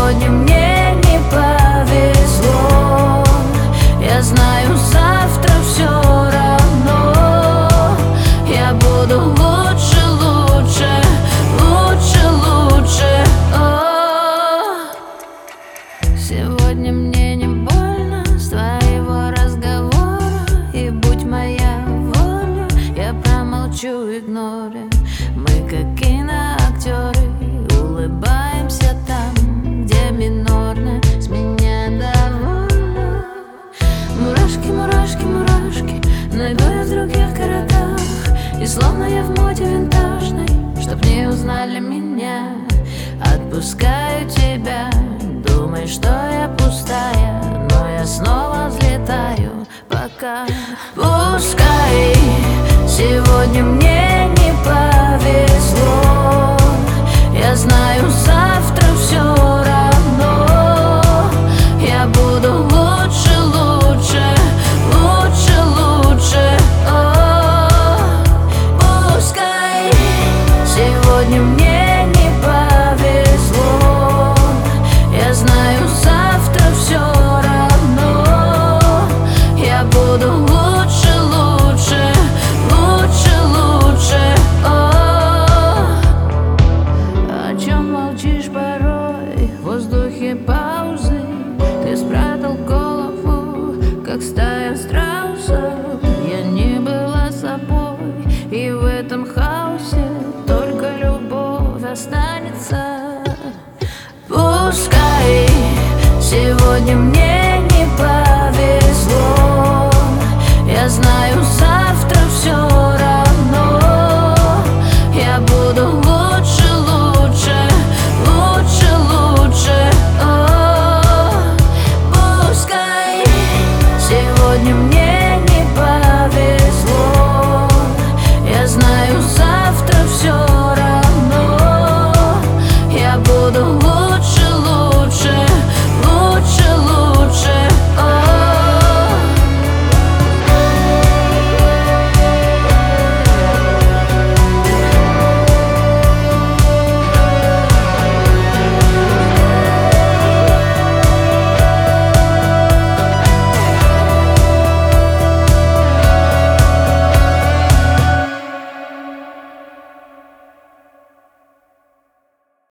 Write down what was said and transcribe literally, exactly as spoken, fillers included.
Сегодня мне не повезло, я знаю, завтра все равно. Я буду лучше, лучше, лучше, лучше. О, сегодня мне не больно с твоего разговора, и будь моя воля, я промолчу, игноря. Мы как киноактеры, улыбаемся там, где минорно, с меня довольно. Мурашки, мурашки, мурашки, найду я в других городах, и словно я в моде винтажной, чтоб не узнали меня. Отпускаю тебя, думай, что я пустая, но я снова взлетаю, пока. Пускай сегодня мне не повезло, я знаю, завтра все равно. Я буду лучше, лучше, лучше, лучше. О, пускай сегодня мне не повезло, я знаю, завтра все равно. Я буду лучше, лучше, лучше, лучше. О, о чем молчишь порой в воздухе паузы? Ты спрятал голову, как старый